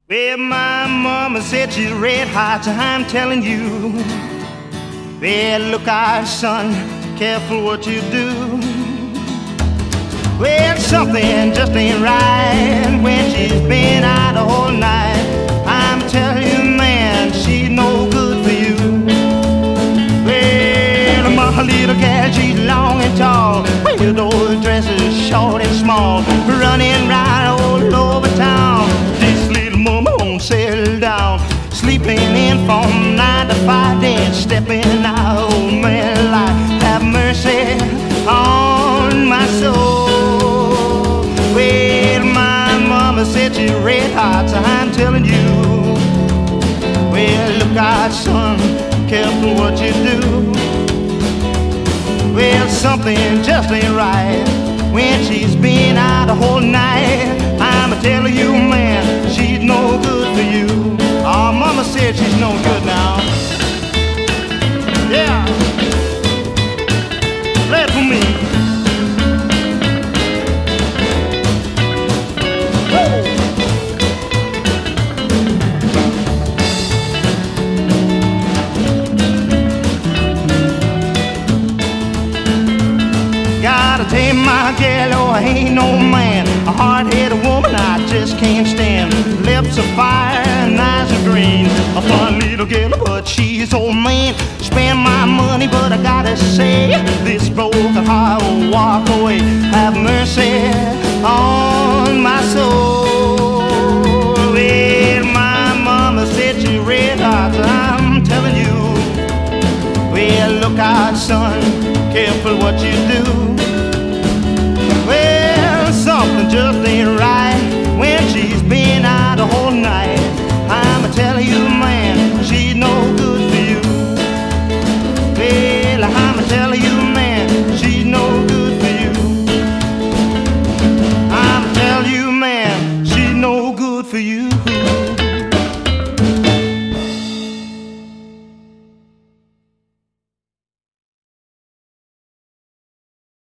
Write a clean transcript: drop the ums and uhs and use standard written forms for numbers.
Well, my mama said she's red hot, I'm telling you. Well, look out, son, careful what you do. Well, something just ain't right when she's been out the whole night. I'm telling you, man, she's no good for you. Well, my little gal, she's long and tall, well, those dresses short and small, running right all over town. This little mama won't settle down, sleeping in from 9 to 5, then stepping out. Oh man, like, have mercy on my soul. Well, my mama said she's red hot, so I'm telling you. Well, look out, son, careful what you do. Well, something just ain't right when she's been out the whole night. I'm telling you, man, she's no good for you. Oh, mama said she's no good now. Yeah, play it for me. Woo. Gotta tame my gal, oh, I ain't no man. A hard-headed woman I just can't stand. Lips of fire and eyes of green. A fun little girl, but she's old man. Spend my money, but I gotta say, this broken heart will walk away. Have mercy on